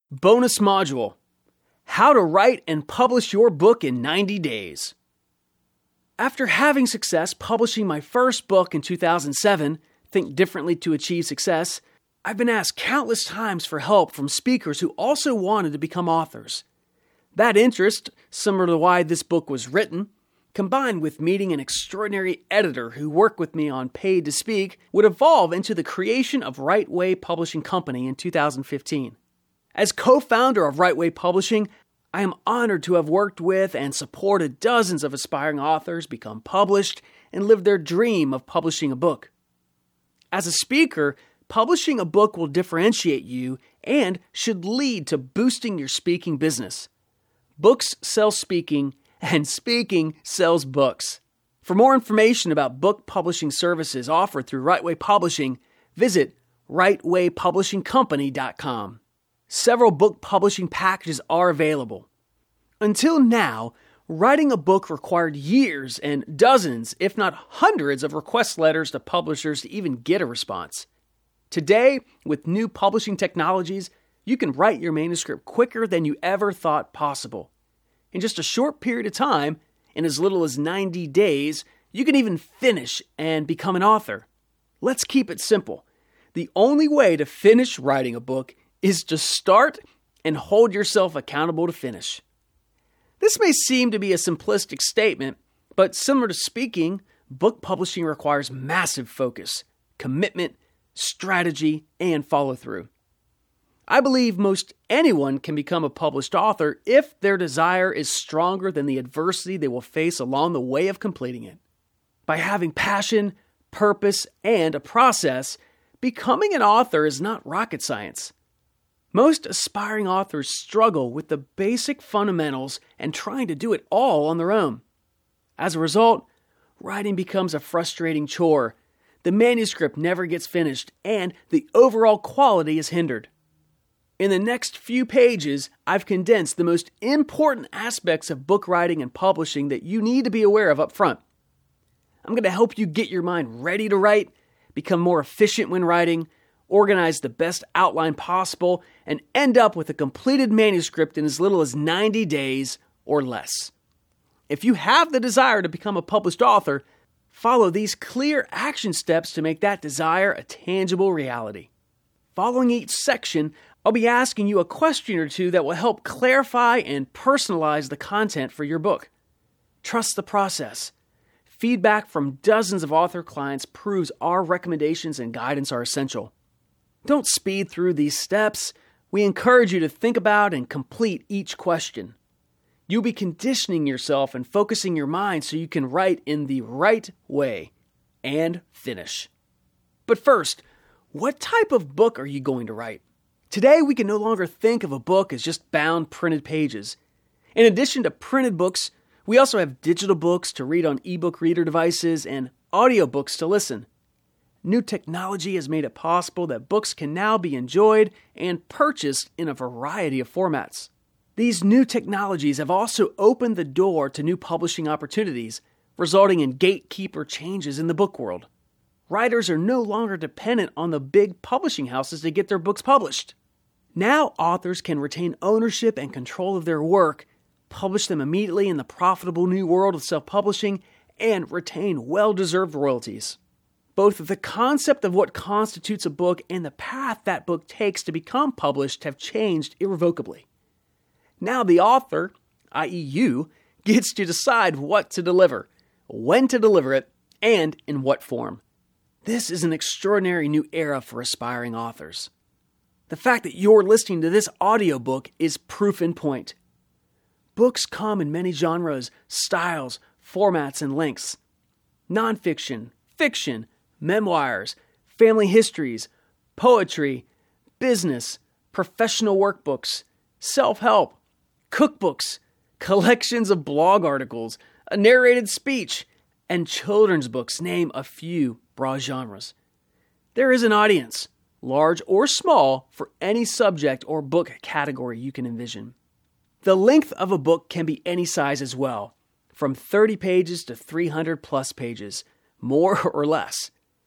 Bonus module: How to write and publish your book in 90 days. After having success publishing my first book in 2007, Think Differently to Achieve Success, I've been asked countless times for help from speakers who also wanted to become authors. That interest, similar to why this book was written, combined with meeting an extraordinary editor who worked with me on Paid to Speak, would evolve into the creation of Right Way Publishing Company in 2015. As co-founder of Right Way Publishing, I am honored to have worked with and supported dozens of aspiring authors become published and live their dream of publishing a book. As a speaker, publishing a book will differentiate you and should lead to boosting your speaking business. Books sell speaking, and speaking sells books. For more information about book publishing services offered through Right Way Publishing, visit rightwaypublishingcompany.com. Several book publishing packages are available. Until now, writing a book required years and dozens, if not hundreds, of request letters to publishers to even get a response. Today, with new publishing technologies, you can write your manuscript quicker than you ever thought possible. In just a short period of time, in as little as 90 days, you can even finish and become an author. Let's keep it simple. The only way to finish writing a book is to start and hold yourself accountable to finish. This may seem to be a simplistic statement, but similar to speaking, book publishing requires massive focus, commitment, strategy, and follow-through. I believe most anyone can become a published author if their desire is stronger than the adversity they will face along the way of completing it. By having passion, purpose, and a process, becoming an author is not rocket science. Most aspiring authors struggle with the basic fundamentals and trying to do it all on their own. As a result, writing becomes a frustrating chore. The manuscript never gets finished, and the overall quality is hindered. In the next few pages, I've condensed the most important aspects of book writing and publishing that you need to be aware of up front. I'm going to help you get your mind ready to write, become more efficient when writing, organize the best outline possible, and end up with a completed manuscript in as little as 90 days or less. If you have the desire to become a published author, follow these clear action steps to make that desire a tangible reality. Following each section, I'll be asking you a question or two that will help clarify and personalize the content for your book. Trust the process. Feedback from dozens of author clients proves our recommendations and guidance are essential. Don't speed through these steps. We encourage you to think about and complete each question. You'll be conditioning yourself and focusing your mind so you can write in the right way and finish. But first, what type of book are you going to write? Today, we can no longer think of a book as just bound printed pages. In addition to printed books, we also have digital books to read on ebook reader devices and audiobooks to listen. New technology has made it possible that books can now be enjoyed and purchased in a variety of formats. These new technologies have also opened the door to new publishing opportunities, resulting in gatekeeper changes in the book world. Writers are no longer dependent on the big publishing houses to get their books published. Now authors can retain ownership and control of their work, publish them immediately in the profitable new world of self-publishing, and retain well-deserved royalties. Both the concept of what constitutes a book and the path that book takes to become published have changed irrevocably. Now the author, i.e. you, gets to decide what to deliver, when to deliver it, and in what form. This is an extraordinary new era for aspiring authors. The fact that you're listening to this audiobook is proof in point. Books come in many genres, styles, formats, and lengths. Nonfiction, fiction, memoirs, family histories, poetry, business, professional workbooks, self-help, cookbooks, collections of blog articles, a narrated speech, and children's books name a few broad genres. There is an audience, large or small, for any subject or book category you can envision. The length of a book can be any size as well, from 30 pages to 300 plus pages, more or less.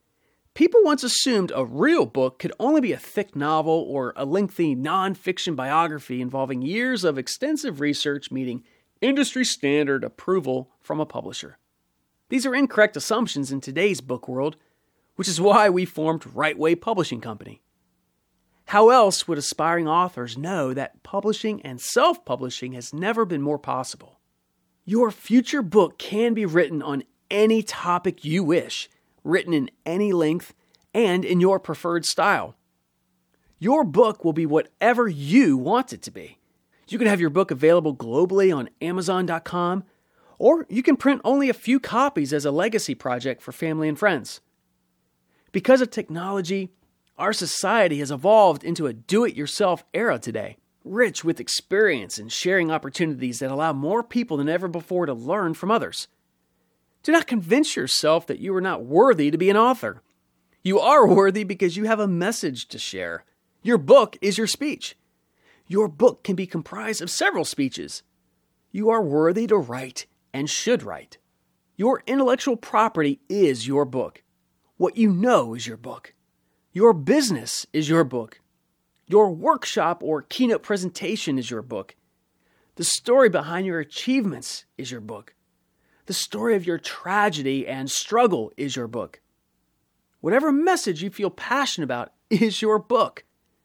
People once assumed a real book could only be a thick novel or a lengthy non-fiction biography involving years of extensive research meeting industry standard approval from a publisher. These are incorrect assumptions in today's book world, which is why we formed Right Way Publishing Company. How else would aspiring authors know that publishing and self-publishing has never been more possible? Your future book can be written on any topic you wish, written in any length, and in your preferred style. Your book will be whatever you want it to be. You can have your book available globally on Amazon.com, or you can print only a few copies as a legacy project for family and friends. Because of technology, our society has evolved into a do-it-yourself era today, rich with experience and sharing opportunities that allow more people than ever before to learn from others. Do not convince yourself that you are not worthy to be an author. You are worthy because you have a message to share. Your book is your speech. Your book can be comprised of several speeches. You are worthy to write and should write. Your intellectual property is your book. What you know is your book. Your business is your book. Your workshop or keynote presentation is your book. The story behind your achievements is your book. The story of your tragedy and struggle is your book. Whatever message you feel passionate about is your book.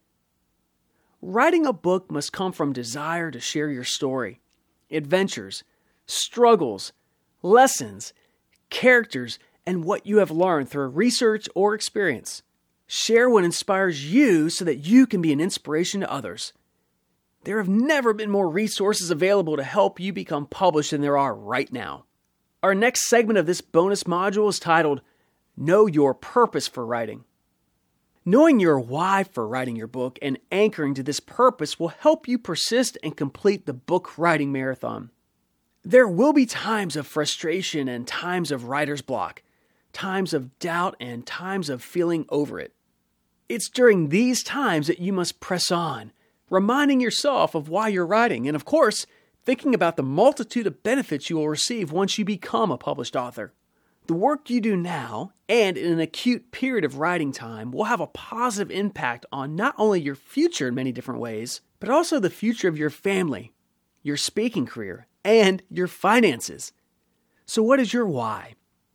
Writing a book must come from desire to share your story, adventures, struggles, lessons, characters, and what you have learned through research or experience. Share what inspires you so that you can be an inspiration to others. There have never been more resources available to help you become published than there are right now. Our next segment of this bonus module is titled, Know Your Purpose for Writing. Knowing your why for writing your book and anchoring to this purpose will help you persist and complete the book writing marathon. There will be times of frustration and times of writer's block, times of doubt and times of feeling over it. It's during these times that you must press on, reminding yourself of why you're writing and, of course, thinking about the multitude of benefits you will receive once you become a published author. The work you do now, and in an acute period of writing time, will have a positive impact on not only your future in many different ways, but also the future of your family, your speaking career, and your finances. So what is your why?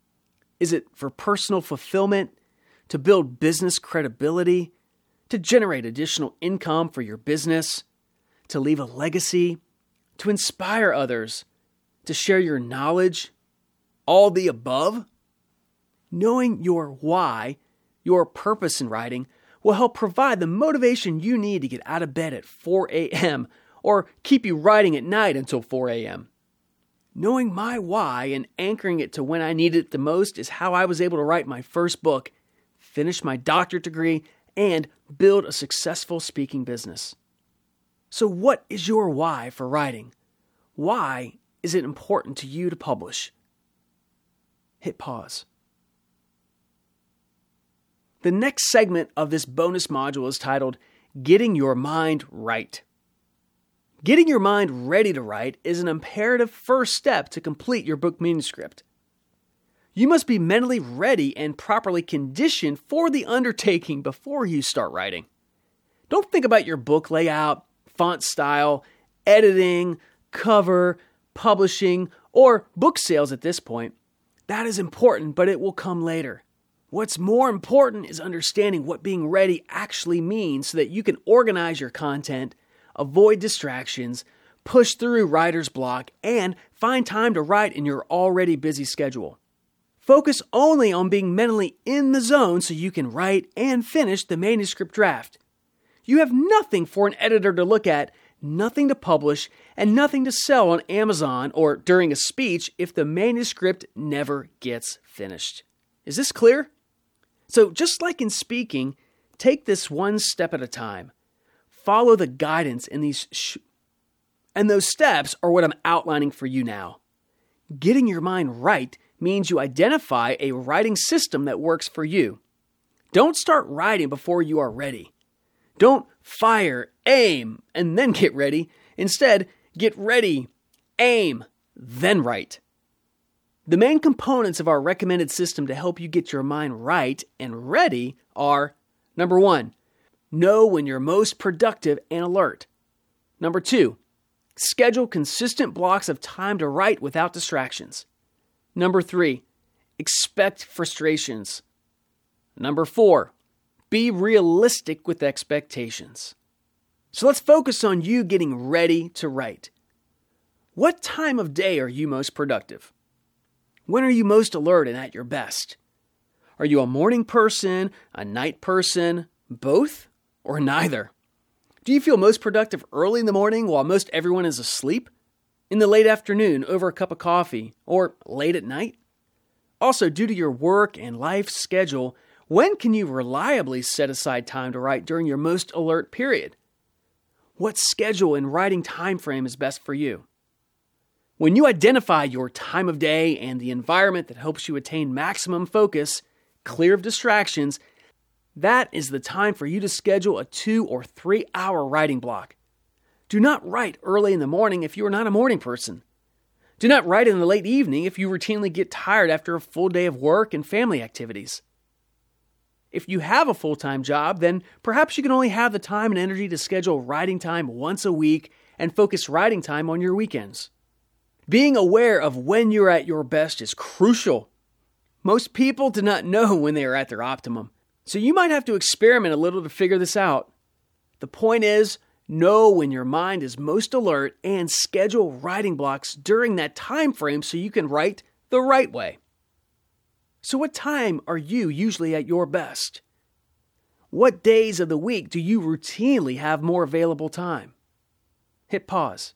Is it for personal fulfillment, to build business credibility, to generate additional income for your business, to leave a legacy, to inspire others, to share your knowledge, all the above? Knowing your why, your purpose in writing, will help provide the motivation you need to get out of bed at 4 a.m. or keep you writing at night until 4 a.m. Knowing my why and anchoring it to when I needed it the most is how I was able to write my first book, finish my doctorate degree, and build a successful speaking business. So what is your why for writing? Why is it important to you to publish? Hit pause. The next segment of this bonus module is titled, Getting Your Mind Right. Getting your mind ready to write is an imperative first step to complete your book manuscript. You must be mentally ready and properly conditioned for the undertaking before you start writing. Don't think about your book layout, font style, editing, cover, publishing, or book sales at this point. That is important, but it will come later. What's more important is understanding what being ready actually means so that you can organize your content, avoid distractions, push through writer's block, and find time to write in your already busy schedule. Focus only on being mentally in the zone so you can write and finish the manuscript draft. You have nothing for an editor to look at, nothing to publish, and nothing to sell on Amazon or during a speech if the manuscript never gets finished. Is this clear? So just like in speaking, take this one step at a time. Follow the guidance in these and those steps are what I'm outlining for you now. Getting your mind right means you identify a writing system that works for you. Don't start writing before you are ready. Don't fire, aim, and then get ready. Instead, get ready, aim, then write. The main components of our recommended system to help you get your mind right and ready are: number 1, know when you're most productive and alert. Number 2, schedule consistent blocks of time to write without distractions. Number 3, expect frustrations. Number 4, be realistic with expectations. So let's focus on you getting ready to write. What time of day are you most productive? When are you most alert and at your best? Are you a morning person, a night person, both, or neither? Do you feel most productive early in the morning while most everyone is asleep? In the late afternoon over a cup of coffee, or late at night? Also, due to your work and life schedule, when can you reliably set aside time to write during your most alert period? What schedule and writing time frame is best for you? When you identify your time of day and the environment that helps you attain maximum focus, clear of distractions, that is the time for you to schedule a 2 or 3 hour writing block. Do not write early in the morning if you are not a morning person. Do not write in the late evening if you routinely get tired after a full day of work and family activities. If you have a full-time job, then perhaps you can only have the time and energy to schedule writing time once a week and focus writing time on your weekends. Being aware of when you're at your best is crucial. Most people do not know when they are at their optimum, so you might have to experiment a little to figure this out. The point is, know when your mind is most alert and schedule writing blocks during that time frame so you can write the right way. So what time are you usually at your best? What days of the week do you routinely have more available time? Hit pause.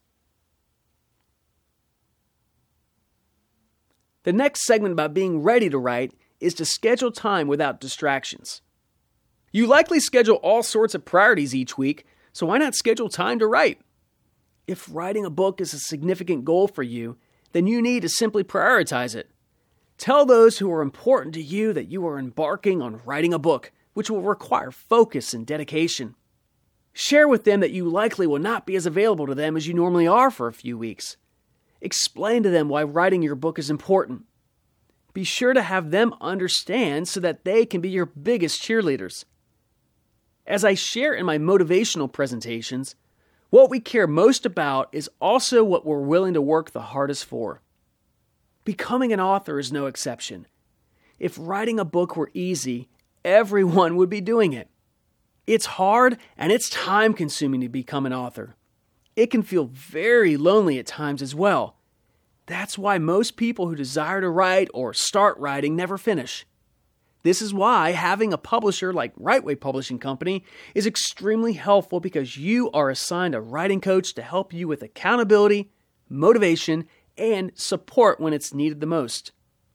The next segment about being ready to write is to schedule time without distractions. You likely schedule all sorts of priorities each week, so why not schedule time to write? If writing a book is a significant goal for you, then you need to simply prioritize it. Tell those who are important to you that you are embarking on writing a book, which will require focus and dedication. Share with them that you likely will not be as available to them as you normally are for a few weeks. Explain to them why writing your book is important. Be sure to have them understand so that they can be your biggest cheerleaders. As I share in my motivational presentations, what we care most about is also what we're willing to work the hardest for. Becoming an author is no exception. If writing a book were easy, everyone would be doing it. It's hard and it's time-consuming to become an author. It can feel very lonely at times as well. That's why most people who desire to write or start writing never finish. This is why having a publisher like Writeway Publishing Company is extremely helpful, because you are assigned a writing coach to help you with accountability, motivation, and support when it's needed the most.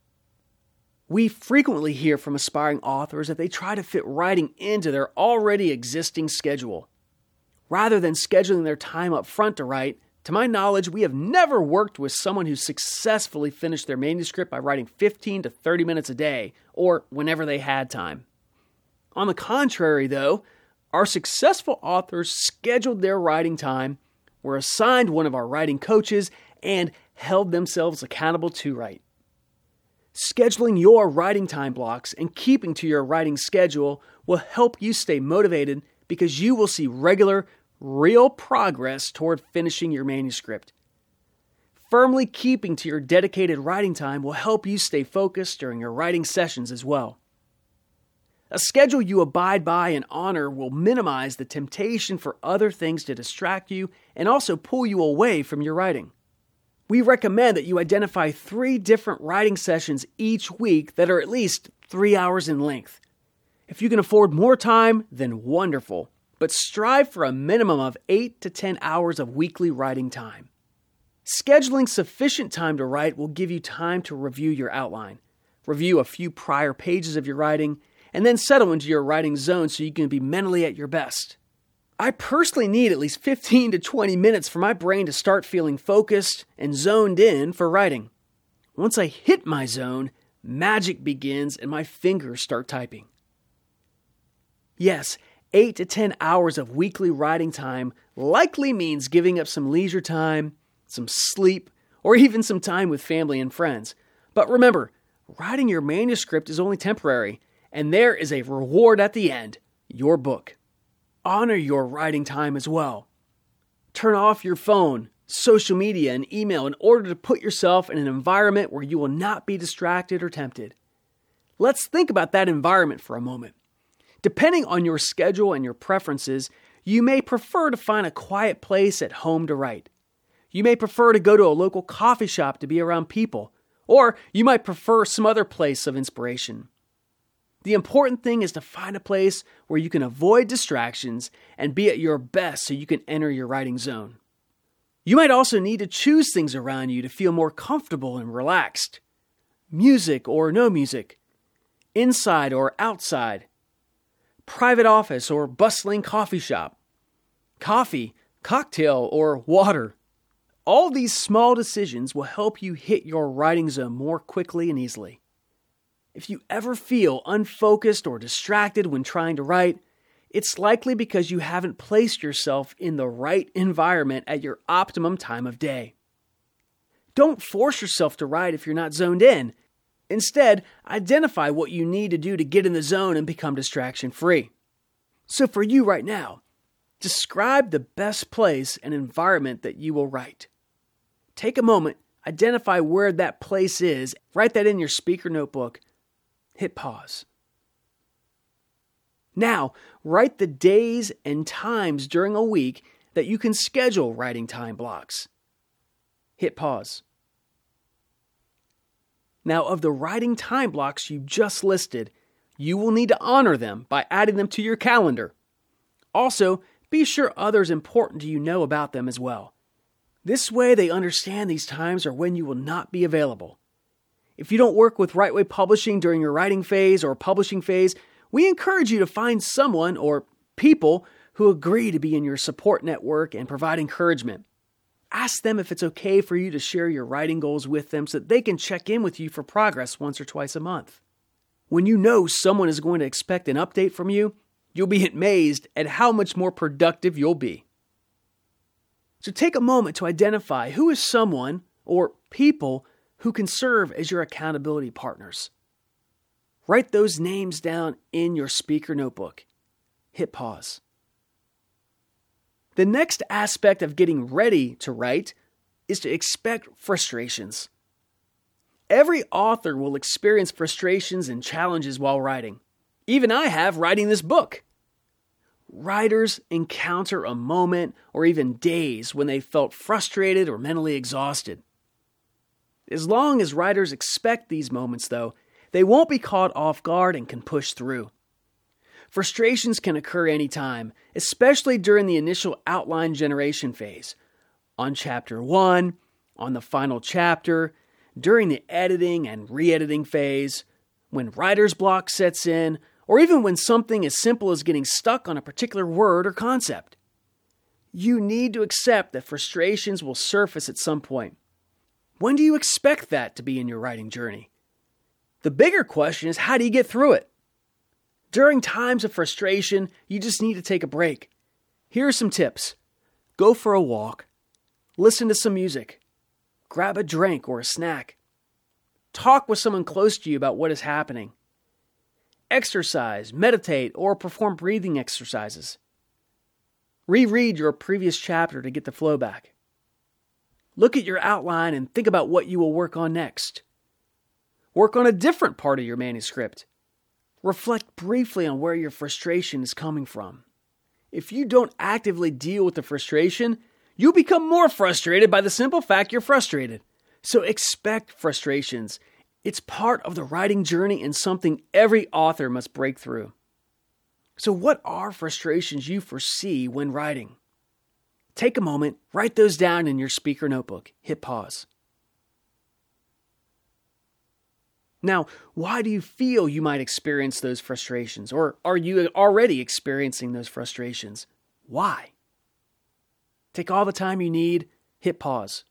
We frequently hear from aspiring authors that they try to fit writing into their already existing schedule. Rather than scheduling their time up front to write, to my knowledge, we have never worked with someone who successfully finished their manuscript by writing 15 to 30 minutes a day, or whenever they had time. On the contrary, though, our successful authors scheduled their writing time, were assigned one of our writing coaches, and held themselves accountable to write. Scheduling your writing time blocks and keeping to your writing schedule will help you stay motivated, because you will see regular, real progress toward finishing your manuscript. Firmly keeping to your dedicated writing time will help you stay focused during your writing sessions as well. A schedule you abide by and honor will minimize the temptation for other things to distract you and also pull you away from your writing. We recommend that you identify 3 different writing sessions each week that are at least 3 hours in length. If you can afford more time, then wonderful, but strive for a minimum of 8 to 10 hours of weekly writing time. Scheduling sufficient time to write will give you time to review your outline, review a few prior pages of your writing, and then settle into your writing zone so you can be mentally at your best. I personally need at least 15 to 20 minutes for my brain to start feeling focused and zoned in for writing. Once I hit my zone, magic begins and my fingers start typing. Yes, 8 to 10 hours of weekly writing time likely means giving up some leisure time, some sleep, or even some time with family and friends. But remember, writing your manuscript is only temporary, and there is a reward at the end, your book. Honor your writing time as well. Turn off your phone, social media, and email in order to put yourself in an environment where you will not be distracted or tempted. Let's think about that environment for a moment. Depending on your schedule and your preferences, you may prefer to find a quiet place at home to write. You may prefer to go to a local coffee shop to be around people, or you might prefer some other place of inspiration. The important thing is to find a place where you can avoid distractions and be at your best so you can enter your writing zone. You might also need to choose things around you to feel more comfortable and relaxed. Music or no music. Inside or outside. Private office or bustling coffee shop. Coffee, cocktail, or water. All these small decisions will help you hit your writing zone more quickly and easily. If you ever feel unfocused or distracted when trying to write, it's likely because you haven't placed yourself in the right environment at your optimum time of day. Don't force yourself to write if you're not zoned in. Instead, identify what you need to do to get in the zone and become distraction-free. So for you right now, describe the best place and environment that you will write. Take a moment, identify where that place is, write that in your speaker notebook, hit pause. Now, write the days and times during a week that you can schedule writing time blocks. Hit pause. Now, of the writing time blocks you just listed, you will need to honor them by adding them to your calendar. Also, be sure others important to you know about them as well. This way they understand these times are when you will not be available. If you don't work with Right Way Publishing during your writing phase or publishing phase, we encourage you to find someone or people who agree to be in your support network and provide encouragement. Ask them if it's okay for you to share your writing goals with them so that they can check in with you for progress once or twice a month. When you know someone is going to expect an update from you, you'll be amazed at how much more productive you'll be. So take a moment to identify who is someone or people who can serve as your accountability partners. Write those names down in your speaker notebook. Hit pause. The next aspect of getting ready to write is to expect frustrations. Every author will experience frustrations and challenges while writing. Even I have writing this book. Writers encounter a moment or even days when they felt frustrated or mentally exhausted. As long as writers expect these moments, though, they won't be caught off guard and can push through. Frustrations can occur anytime, especially during the initial outline generation phase, on chapter 1, on the final chapter, during the editing and re-editing phase, when writer's block sets in, or even when something as simple as getting stuck on a particular word or concept. You need to accept that frustrations will surface at some point. When do you expect that to be in your writing journey? The bigger question is, how do you get through it? During times of frustration, you just need to take a break. Here are some tips. Go for a walk. Listen to some music. Grab a drink or a snack. Talk with someone close to you about what is happening. Exercise, meditate, or perform breathing exercises. Reread your previous chapter to get the flow back. Look at your outline and think about what you will work on next. Work on a different part of your manuscript. Reflect briefly on where your frustration is coming from. If you don't actively deal with the frustration, you'll become more frustrated by the simple fact you're frustrated. So expect frustrations. It's part of the writing journey and something every author must break through. So what are frustrations you foresee when writing? Take a moment, write those down in your speaker notebook. Hit pause. Now, why do you feel you might experience those frustrations? Or are you already experiencing those frustrations? Why? Take all the time you need, hit pause.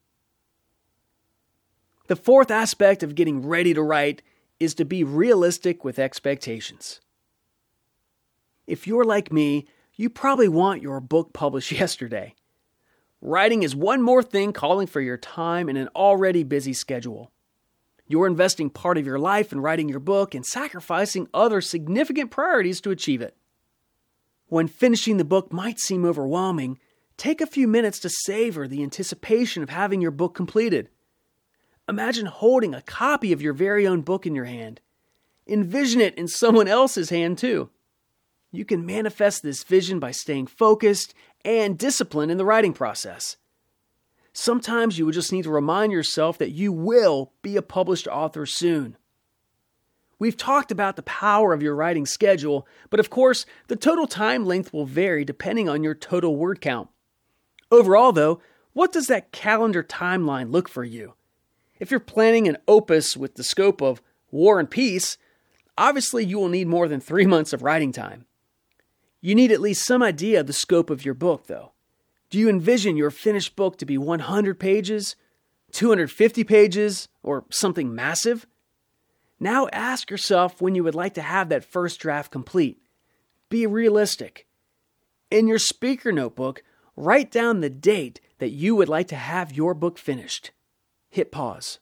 The fourth aspect of getting ready to write is to be realistic with expectations. If you're like me, you probably want your book published yesterday. Writing is one more thing calling for your time in an already busy schedule. You're investing part of your life in writing your book and sacrificing other significant priorities to achieve it. When finishing the book might seem overwhelming, take a few minutes to savor the anticipation of having your book completed. Imagine holding a copy of your very own book in your hand. Envision it in someone else's hand too. You can manifest this vision by staying focused and disciplined in the writing process. Sometimes you will just need to remind yourself that you will be a published author soon. We've talked about the power of your writing schedule, but of course, the total time length will vary depending on your total word count. Overall, though, what does that calendar timeline look for you? If you're planning an opus with the scope of War and Peace, obviously you will need more than 3 months of writing time. You need at least some idea of the scope of your book, though. Do you envision your finished book to be 100 pages, 250 pages, or something massive? Now ask yourself when you would like to have that first draft complete. Be realistic. In your speaker notebook, write down the date that you would like to have your book finished. Hit pause.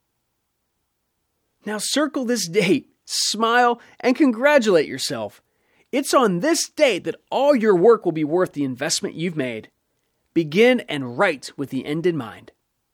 Now circle this date, smile, and congratulate yourself. It's on this date that all your work will be worth the investment you've made. Begin and write with the end in mind.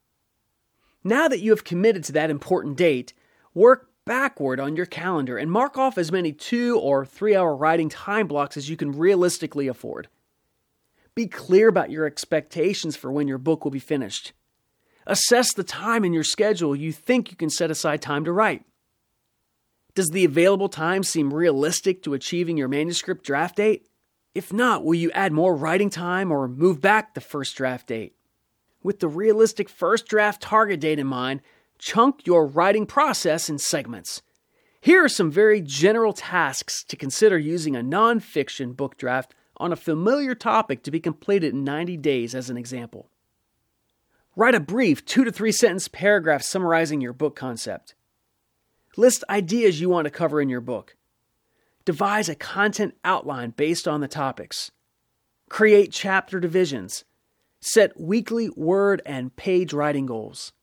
Now that you have committed to that important date, work backward on your calendar and mark off as many 2 or 3 hour writing time blocks as you can realistically afford. Be clear about your expectations for when your book will be finished. Assess the time in your schedule you think you can set aside time to write. Does the available time seem realistic to achieving your manuscript draft date? If not, will you add more writing time or move back the first draft date? With the realistic first draft target date in mind, chunk your writing process in segments. Here are some very general tasks to consider using a nonfiction book draft on a familiar topic to be completed in 90 days as an example. Write a brief 2 to 3 sentence paragraph summarizing your book concept. List ideas you want to cover in your book. Devise a content outline based on the topics. Create chapter divisions. Set weekly word and page writing goals.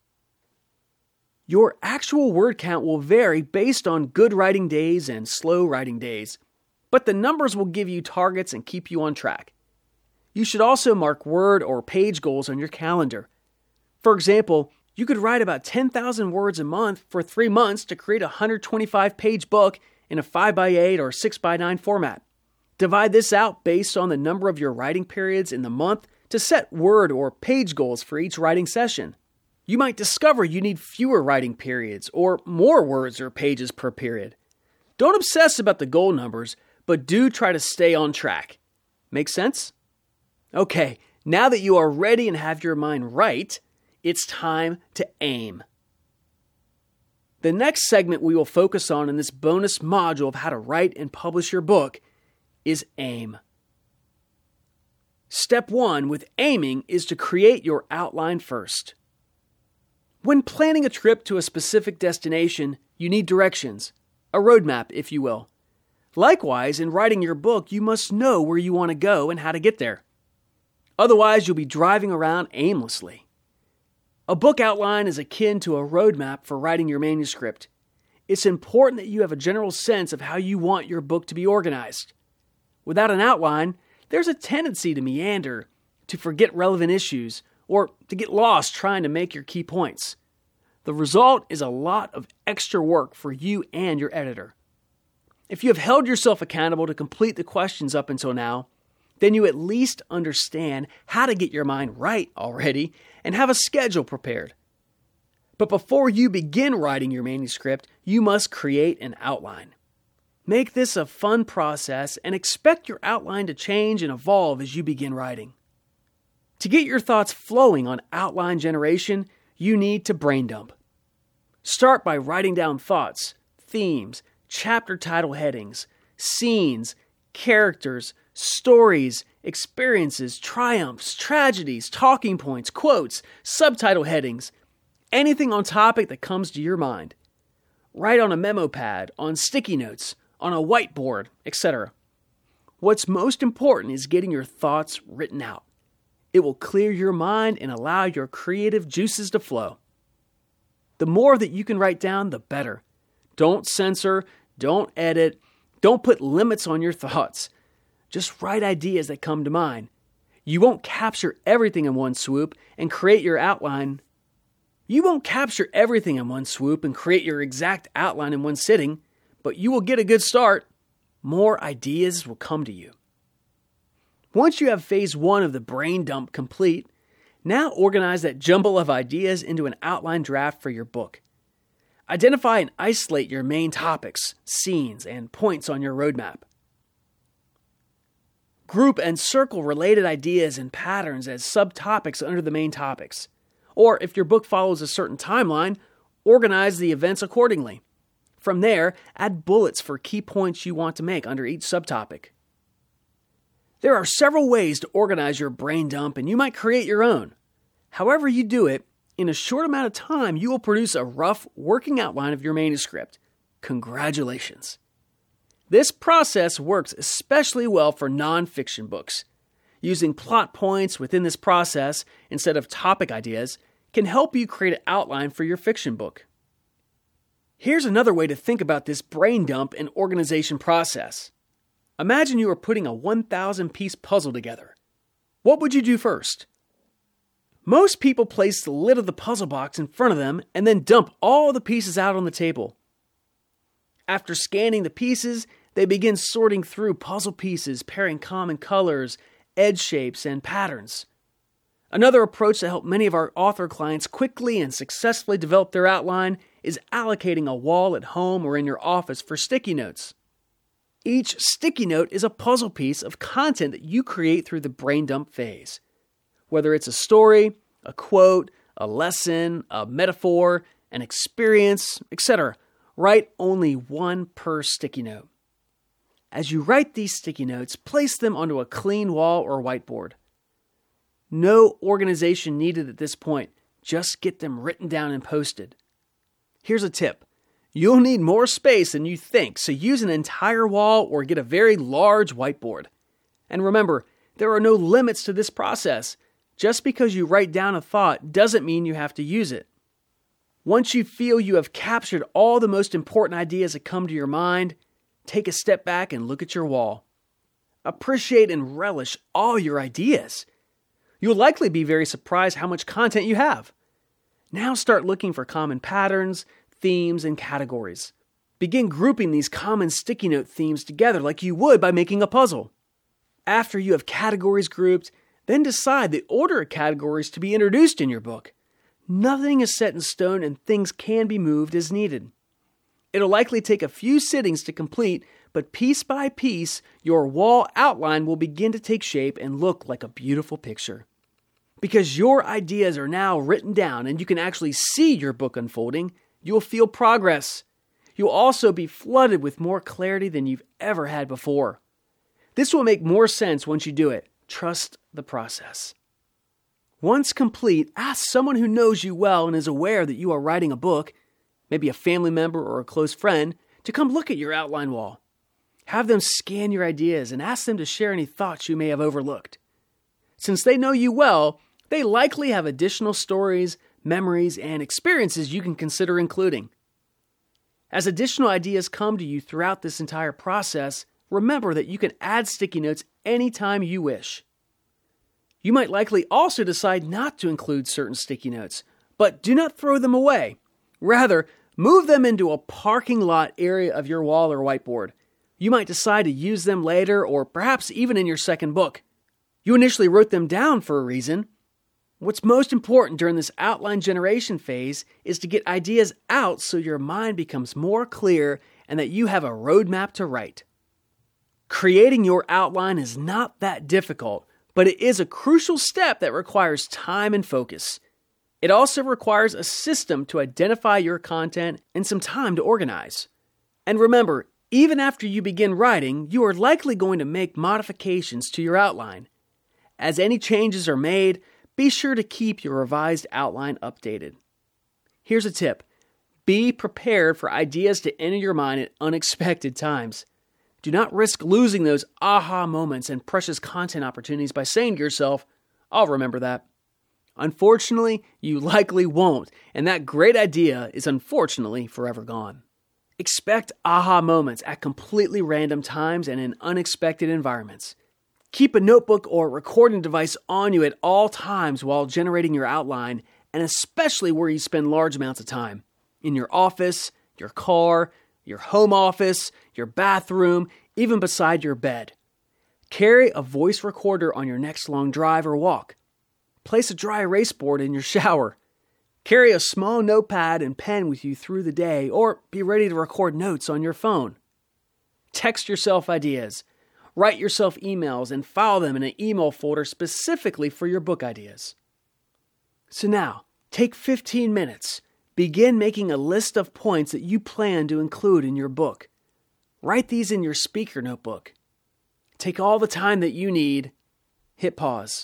Your actual word count will vary based on good writing days and slow writing days, but the numbers will give you targets and keep you on track. You should also mark word or page goals on your calendar. For example, you could write about 10,000 words a month for 3 months to create a 125-page book in a 5x8 or 6x9 format. Divide this out based on the number of your writing periods in the month to set word or page goals for each writing session. You might discover you need fewer writing periods or more words or pages per period. Don't obsess about the goal numbers, but do try to stay on track. Make sense? Okay, now that you are ready and have your mind right, it's time to aim. The next segment we will focus on in this bonus module of how to write and publish your book is aim. Step 1 with aiming is to create your outline first. When planning a trip to a specific destination, you need directions, a roadmap, if you will. Likewise, in writing your book, you must know where you want to go and how to get there. Otherwise, you'll be driving around aimlessly. A book outline is akin to a roadmap for writing your manuscript. It's important that you have a general sense of how you want your book to be organized. Without an outline, there's a tendency to meander, to forget relevant issues, or to get lost trying to make your key points. The result is a lot of extra work for you and your editor. If you have held yourself accountable to complete the questions up until now, then you at least understand how to get your mind right already and have a schedule prepared. But before you begin writing your manuscript, you must create an outline. Make this a fun process and expect your outline to change and evolve as you begin writing. To get your thoughts flowing on outline generation, you need to brain dump. Start by writing down thoughts, themes, chapter title headings, scenes, characters, stories, experiences, triumphs, tragedies, talking points, quotes, subtitle headings, anything on topic that comes to your mind. Write on a memo pad, on sticky notes, on a whiteboard, etc. What's most important is getting your thoughts written out. It will clear your mind and allow your creative juices to flow. The more that you can write down, the better. Don't censor, don't edit, don't put limits on your thoughts. Just write ideas that come to mind. You won't capture everything in one swoop and create your outline. You won't capture everything in one swoop and create your exact outline in one sitting, but you will get a good start. More ideas will come to you. Once you have phase 1 of the brain dump complete, now organize that jumble of ideas into an outline draft for your book. Identify and isolate your main topics, scenes, and points on your roadmap. Group and circle related ideas and patterns as subtopics under the main topics. Or if your book follows a certain timeline, organize the events accordingly. From there, add bullets for key points you want to make under each subtopic. There are several ways to organize your brain dump, and you might create your own. However you do it, in a short amount of time, you will produce a rough working outline of your manuscript. Congratulations. This process works especially well for nonfiction books. Using plot points within this process instead of topic ideas can help you create an outline for your fiction book. Here's another way to think about this brain dump and organization process. Imagine you are putting a 1,000-piece puzzle together. What would you do first? Most people place the lid of the puzzle box in front of them and then dump all the pieces out on the table. After scanning the pieces, they begin sorting through puzzle pieces, pairing common colors, edge shapes, and patterns. Another approach to help many of our author clients quickly and successfully develop their outline is allocating a wall at home or in your office for sticky notes. Each sticky note is a puzzle piece of content that you create through the brain dump phase. Whether it's a story, a quote, a lesson, a metaphor, an experience, etc., write only one per sticky note. As you write these sticky notes, place them onto a clean wall or whiteboard. No organization needed at this point. Just get them written down and posted. Here's a tip. You'll need more space than you think, so use an entire wall or get a very large whiteboard. And remember, there are no limits to this process. Just because you write down a thought doesn't mean you have to use it. Once you feel you have captured all the most important ideas that come to your mind, take a step back and look at your wall. Appreciate and relish all your ideas. You'll likely be very surprised how much content you have. Now start looking for common patterns, themes, and categories. Begin grouping these common sticky note themes together like you would by making a puzzle. After you have categories grouped, then decide the order of categories to be introduced in your book. Nothing is set in stone and things can be moved as needed. It'll likely take a few sittings to complete, but piece by piece, your wall outline will begin to take shape and look like a beautiful picture. Because your ideas are now written down and you can actually see your book unfolding, you'll feel progress. You'll also be flooded with more clarity than you've ever had before. This will make more sense once you do it. Trust the process. Once complete, ask someone who knows you well and is aware that you are writing a book, maybe a family member or a close friend, to come look at your outline wall. Have them scan your ideas and ask them to share any thoughts you may have overlooked. Since they know you well, they likely have additional stories, memories, and experiences you can consider including. As additional ideas come to you throughout this entire process, remember that you can add sticky notes anytime you wish. You might likely also decide not to include certain sticky notes, but do not throw them away. Rather, move them into a parking lot area of your wall or whiteboard. You might decide to use them later or perhaps even in your second book. You initially wrote them down for a reason. What's most important during this outline generation phase is to get ideas out so your mind becomes more clear and that you have a roadmap to write. Creating your outline is not that difficult, but it is a crucial step that requires time and focus. It also requires a system to identify your content and some time to organize. And remember, even after you begin writing, you are likely going to make modifications to your outline. As any changes are made, be sure to keep your revised outline updated. Here's a tip. Be prepared for ideas to enter your mind at unexpected times. Do not risk losing those aha moments and precious content opportunities by saying to yourself, "I'll remember that." Unfortunately, you likely won't, and that great idea is unfortunately forever gone. Expect aha moments at completely random times and in unexpected environments. Keep a notebook or recording device on you at all times while generating your outline, and especially where you spend large amounts of time. In your office, your car, your home office, your bathroom, even beside your bed. Carry a voice recorder on your next long drive or walk. Place a dry erase board in your shower. Carry a small notepad and pen with you through the day, or be ready to record notes on your phone. Text yourself ideas. Write yourself emails and file them in an email folder specifically for your book ideas. So now, take 15 minutes. Begin making a list of points that you plan to include in your book. Write these in your speaker notebook. Take all the time that you need. Hit pause.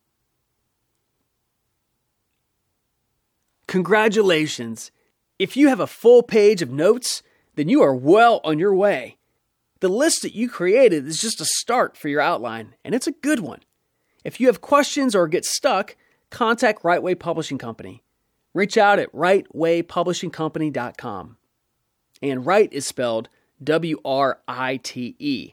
Congratulations! If you have a full page of notes, then you are well on your way. The list that you created is just a start for your outline, and it's a good one. If you have questions or get stuck, contact Write-Way Publishing Company. Reach out at writewaypublishingcompany.com. And Write is spelled W-R-I-T-E.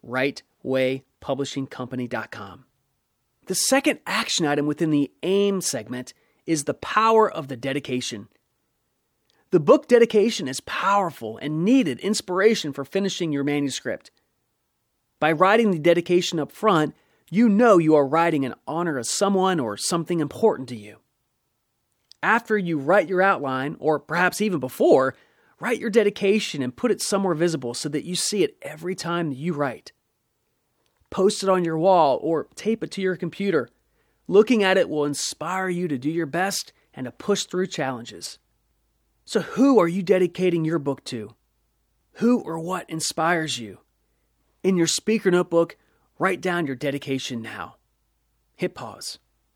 writewaypublishingcompany.com. The second action item within the AIM segment is the power of the dedication. The book dedication is powerful and needed inspiration for finishing your manuscript. By writing the dedication up front, you know you are writing in honor of someone or something important to you. After you write your outline, or perhaps even before, write your dedication and put it somewhere visible so that you see it every time you write. Post it on your wall or tape it to your computer. Looking at it will inspire you to do your best and to push through challenges. So who are you dedicating your book to? Who or what inspires you? In your speaker notebook, write down your dedication now. Hit pause.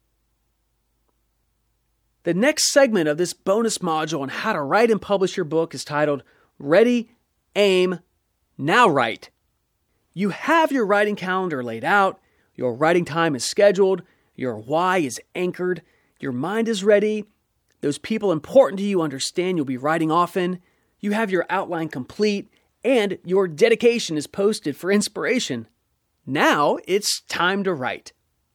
The next segment of this bonus module on how to write and publish your book is titled Ready, Aim, Now Write. You have your writing calendar laid out, your writing time is scheduled, your why is anchored, your mind is ready, those people important to you understand you'll be writing often, you have your outline complete, and your dedication is posted for inspiration. Now it's time to write.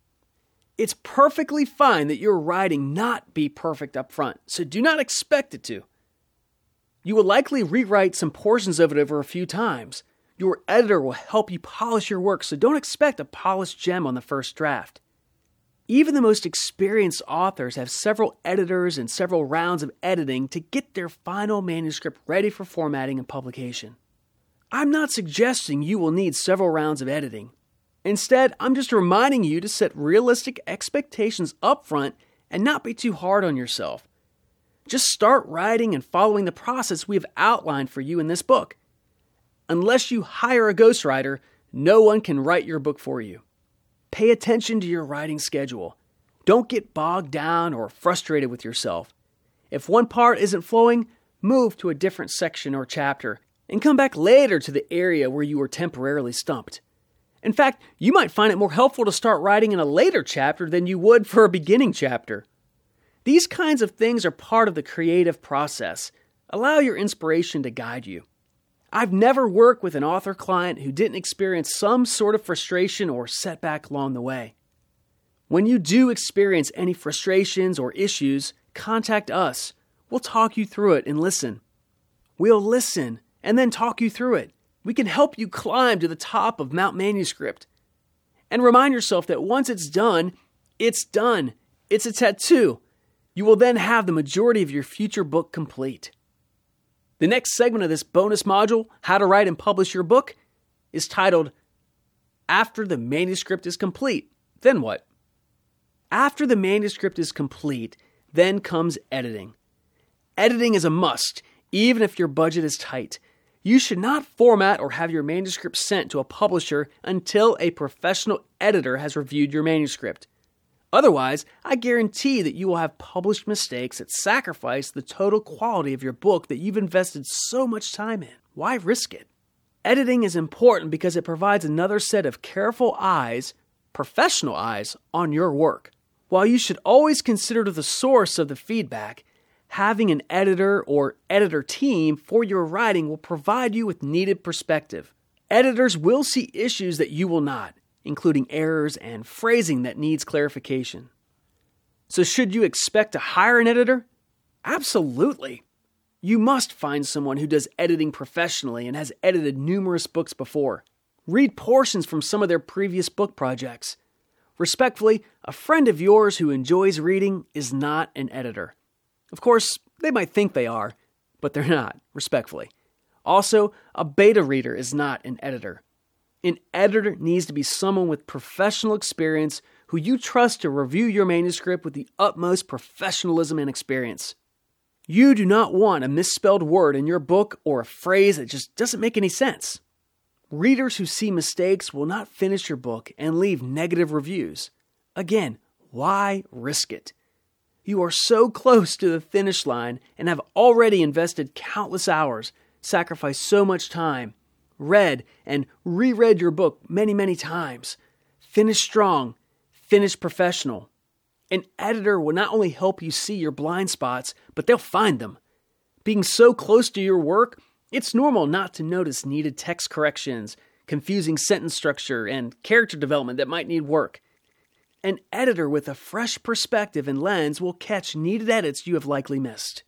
It's perfectly fine that your writing not be perfect up front, so do not expect it to. You will likely rewrite some portions of it over a few times. Your editor will help you polish your work, so don't expect a polished gem on the first draft. Even the most experienced authors have several editors and several rounds of editing to get their final manuscript ready for formatting and publication. I'm not suggesting you will need several rounds of editing. Instead, I'm just reminding you to set realistic expectations up front and not be too hard on yourself. Just start writing and following the process we have outlined for you in this book. Unless you hire a ghostwriter, no one can write your book for you. Pay attention to your writing schedule. Don't get bogged down or frustrated with yourself. If one part isn't flowing, move to a different section or chapter and come back later to the area where you were temporarily stumped. In fact, you might find it more helpful to start writing in a later chapter than you would for a beginning chapter. These kinds of things are part of the creative process. Allow your inspiration to guide you. I've never worked with an author client who didn't experience some sort of frustration or setback along the way. When you do experience any frustrations or issues, contact us. We'll talk you through it and listen. We'll listen and then talk you through it. We can help you climb to the top of Mount Manuscript. And remind yourself that once it's done, it's done. It's a tattoo. You will then have the majority of your future book complete. The next segment of this bonus module, How to Write and Publish Your Book, is titled, After the Manuscript is Complete, Then What? After the manuscript is complete, then comes editing. Editing is a must, even if your budget is tight. You should not format or have your manuscript sent to a publisher until a professional editor has reviewed your manuscript. Otherwise, I guarantee that you will have published mistakes that sacrifice the total quality of your book that you've invested so much time in. Why risk it? Editing is important because it provides another set of careful eyes, professional eyes, on your work. While you should always consider the source of the feedback, having an editor or editor team for your writing will provide you with needed perspective. Editors will see issues that you will not, including errors and phrasing that needs clarification. So should you expect to hire an editor? Absolutely. You must find someone who does editing professionally and has edited numerous books before. Read portions from some of their previous book projects. Respectfully, a friend of yours who enjoys reading is not an editor. Of course, they might think they are, but they're not, respectfully. Also, a beta reader is not an editor. An editor needs to be someone with professional experience who you trust to review your manuscript with the utmost professionalism and experience. You do not want a misspelled word in your book or a phrase that just doesn't make any sense. Readers who see mistakes will not finish your book and leave negative reviews. Again, why risk it? You are so close to the finish line and have already invested countless hours, sacrificed so much time, read and reread your book many, many times. Finish strong, finish professional. An editor will not only help you see your blind spots, but they'll find them. Being so close to your work, it's normal not to notice needed text corrections, confusing sentence structure, and character development that might need work. An editor with a fresh perspective and lens will catch needed edits you have likely missed.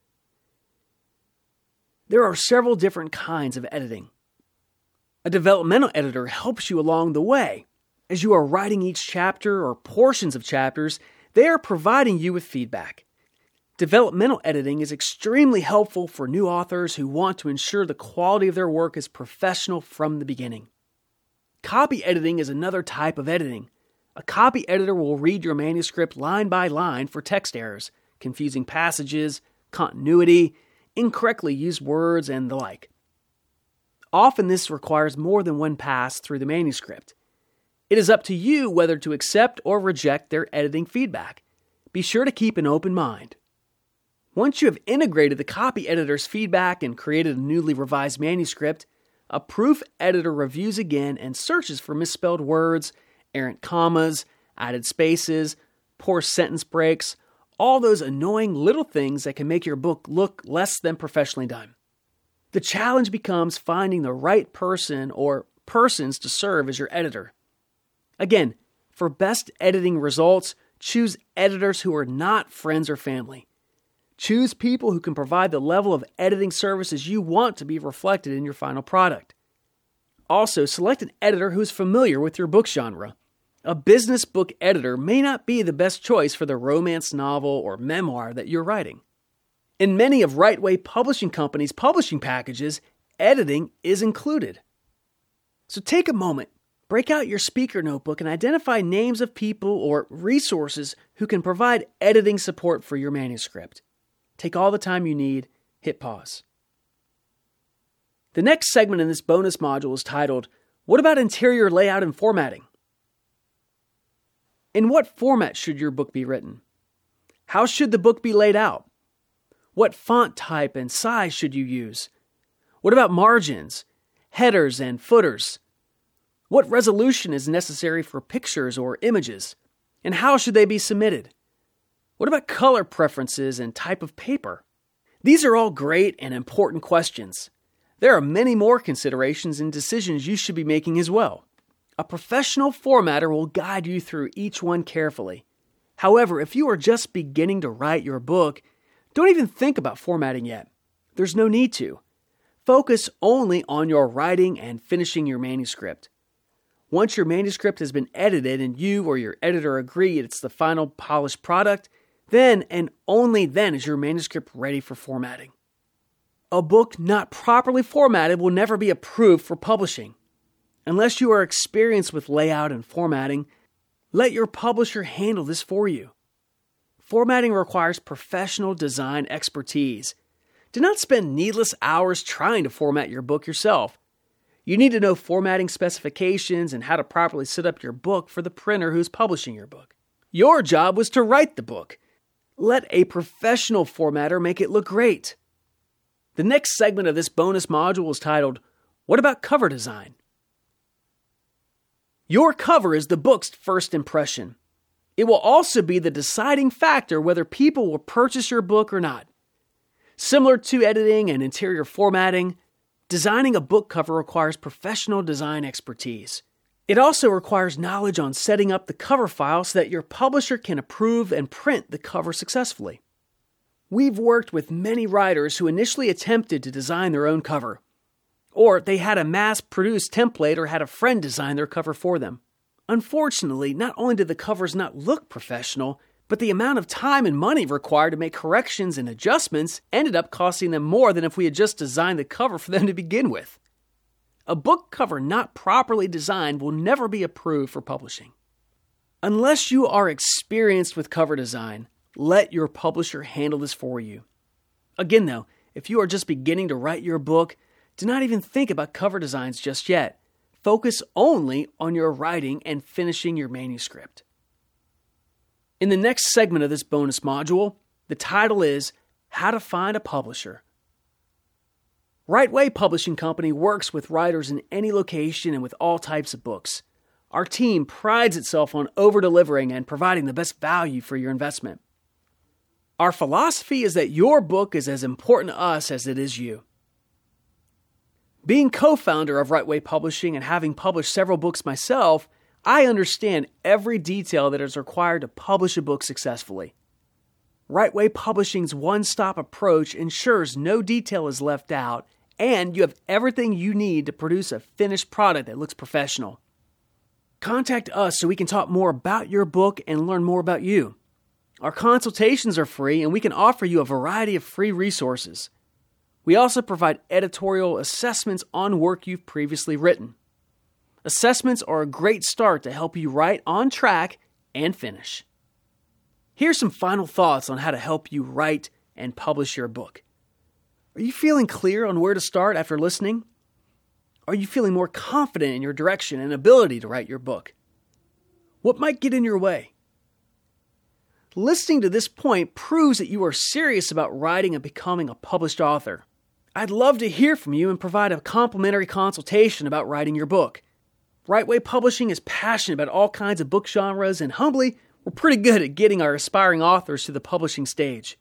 There are several different kinds of editing. A developmental editor helps you along the way. As you are writing each chapter or portions of chapters, they are providing you with feedback. Developmental editing is extremely helpful for new authors who want to ensure the quality of their work is professional from the beginning. Copy editing is another type of editing. A copy editor will read your manuscript line by line for text errors, confusing passages, continuity, incorrectly used words, and the like. Often this requires more than one pass through the manuscript. It is up to you whether to accept or reject their editing feedback. Be sure to keep an open mind. Once you have integrated the copy editor's feedback and created a newly revised manuscript, a proof editor reviews again and searches for misspelled words, errant commas, added spaces, poor sentence breaks, all those annoying little things that can make your book look less than professionally done. The challenge becomes finding the right person or persons to serve as your editor. Again, for best editing results, choose editors who are not friends or family. Choose people who can provide the level of editing services you want to be reflected in your final product. Also, select an editor who is familiar with your book genre. A business book editor may not be the best choice for the romance novel or memoir that you're writing. In many of Writeway Publishing Company's publishing packages, editing is included. So take a moment, break out your speaker notebook and identify names of people or resources who can provide editing support for your manuscript. Take all the time you need, hit pause. The next segment in this bonus module is titled, What about interior layout and formatting? In what format should your book be written? How should the book be laid out? What font type and size should you use? What about margins, headers, and footers? What resolution is necessary for pictures or images? And how should they be submitted? What about color preferences and type of paper? These are all great and important questions. There are many more considerations and decisions you should be making as well. A professional formatter will guide you through each one carefully. However, if you are just beginning to write your book, don't even think about formatting yet. There's no need to. Focus only on your writing and finishing your manuscript. Once your manuscript has been edited and you or your editor agree it's the final polished product, then and only then is your manuscript ready for formatting. A book not properly formatted will never be approved for publishing. Unless you are experienced with layout and formatting, let your publisher handle this for you. Formatting requires professional design expertise. Do not spend needless hours trying to format your book yourself. You need to know formatting specifications and how to properly set up your book for the printer who's publishing your book. Your job was to write the book. Let a professional formatter make it look great. The next segment of this bonus module is titled, What about cover design? Your cover is the book's first impression. It will also be the deciding factor whether people will purchase your book or not. Similar to editing and interior formatting, designing a book cover requires professional design expertise. It also requires knowledge on setting up the cover file so that your publisher can approve and print the cover successfully. We've worked with many writers who initially attempted to design their own cover, or they had a mass-produced template or had a friend design their cover for them. Unfortunately, not only did the covers not look professional, but the amount of time and money required to make corrections and adjustments ended up costing them more than if we had just designed the cover for them to begin with. A book cover not properly designed will never be approved for publishing. Unless you are experienced with cover design, let your publisher handle this for you. Again though, if you are just beginning to write your book, do not even think about cover designs just yet. Focus only on your writing and finishing your manuscript. In the next segment of this bonus module, the title is How to Find a Publisher. Right Way Publishing Company works with writers in any location and with all types of books. Our team prides itself on over-delivering and providing the best value for your investment. Our philosophy is that your book is as important to us as it is you. Being co-founder of Right Way Publishing and having published several books myself, I understand every detail that is required to publish a book successfully. Right Way Publishing's one-stop approach ensures no detail is left out, and you have everything you need to produce a finished product that looks professional. Contact us so we can talk more about your book and learn more about you. Our consultations are free, and we can offer you a variety of free resources. We also provide editorial assessments on work you've previously written. Assessments are a great start to help you write on track and finish. Here's some final thoughts on how to help you write and publish your book. Are you feeling clear on where to start after listening? Are you feeling more confident in your direction and ability to write your book? What might get in your way? Listening to this point proves that you are serious about writing and becoming a published author. I'd love to hear from you and provide a complimentary consultation about writing your book. Right Way Publishing is passionate about all kinds of book genres, and humbly, we're pretty good at getting our aspiring authors to the publishing stage.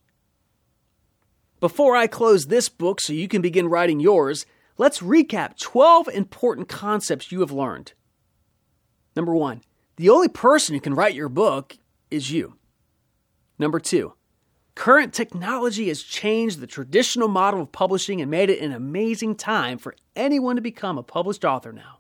Before I close this book so you can begin writing yours, let's recap 12 important concepts you have learned. Number 1, the only person who can write your book is you. Number 2, current technology has changed the traditional model of publishing and made it an amazing time for anyone to become a published author now.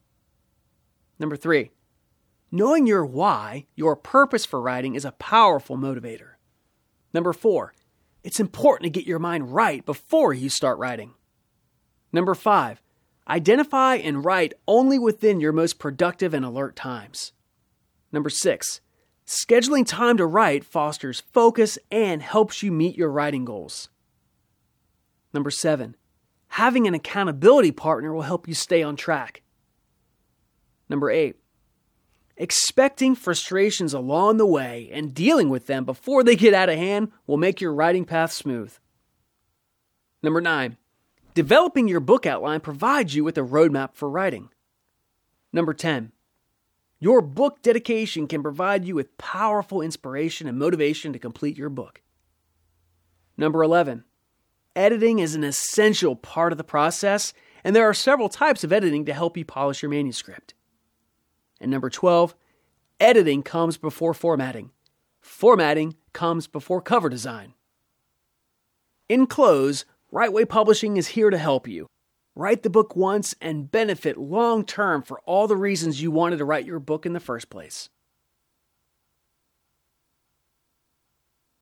Number 3, knowing your why, your purpose for writing, is a powerful motivator. Number 4, it's important to get your mind right before you start writing. Number 5, identify and write only within your most productive and alert times. Number 6, scheduling time to write fosters focus and helps you meet your writing goals. Number 7, having an accountability partner will help you stay on track. Number 8, expecting frustrations along the way and dealing with them before they get out of hand will make your writing path smooth. Number 9, developing your book outline provides you with a roadmap for writing. Number 10, your book dedication can provide you with powerful inspiration and motivation to complete your book. Number 11, editing is an essential part of the process, and there are several types of editing to help you polish your manuscript. And number 12, editing comes before formatting. Formatting comes before cover design. In close, Right Way Publishing is here to help you. Write the book once and benefit long-term for all the reasons you wanted to write your book in the first place.